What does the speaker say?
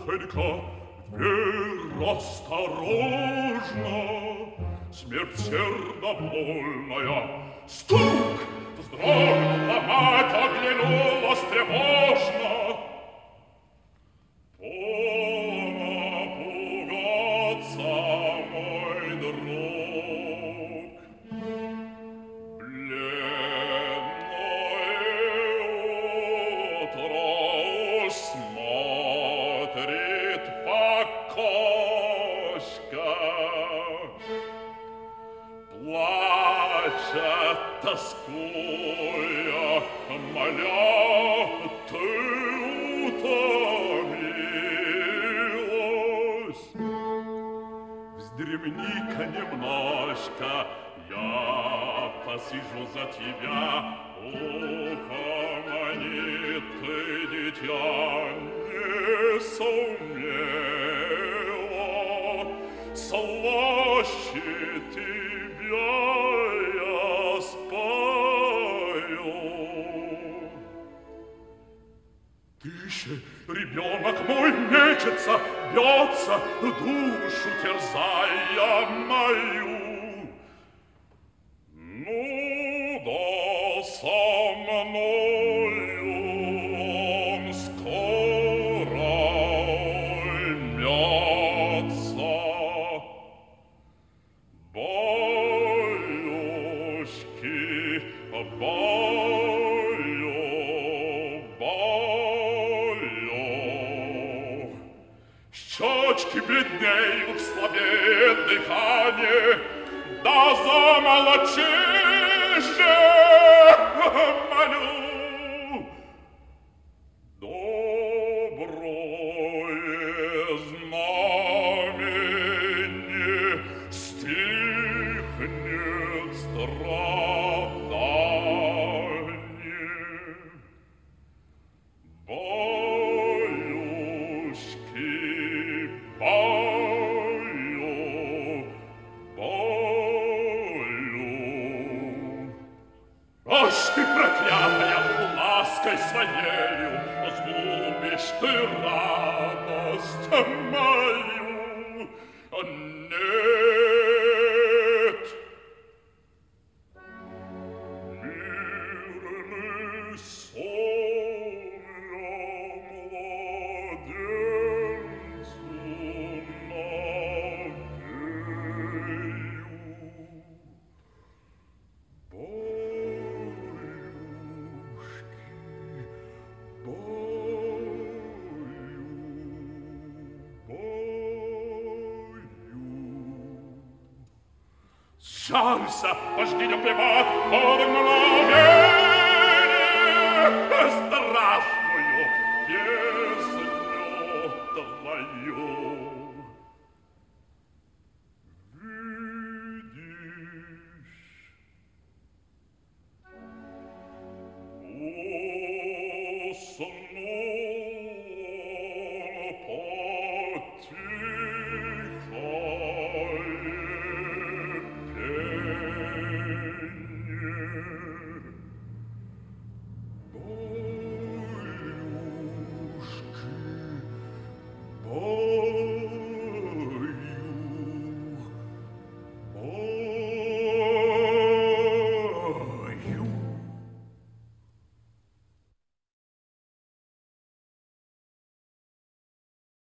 Тихонько, дверь осторожно, смерть сердобольная. Стук! Вздрогнула мать, оглянулась тревожно. Напугаться, мой друг. Бледное утро смотрит в окошко, плачет, тоскуя, моля, ты утомилась. Вздремни-ка немножко, я посижу за тебя. Угомони ты, дитя, не сумела, слаще тебя я спою. Ты еще, ребенок мой, мечется, бьется, душу терзая мою. Ну да, со мною он скоро уймется. Баюшки, баю. Щечки бледнеют, слабеет дыхание, да замолчи же, молю. Доброе знамение стихнет страдание. Баюшки, баю, баю. Аж ты, проклятая, лаской своею сгубишь ты радость мою. Нет. Мирный сон я младенцу навею. Жалься, богиня певать, под мгновение страшную песню твою. Видишь, уснул под тихое пение.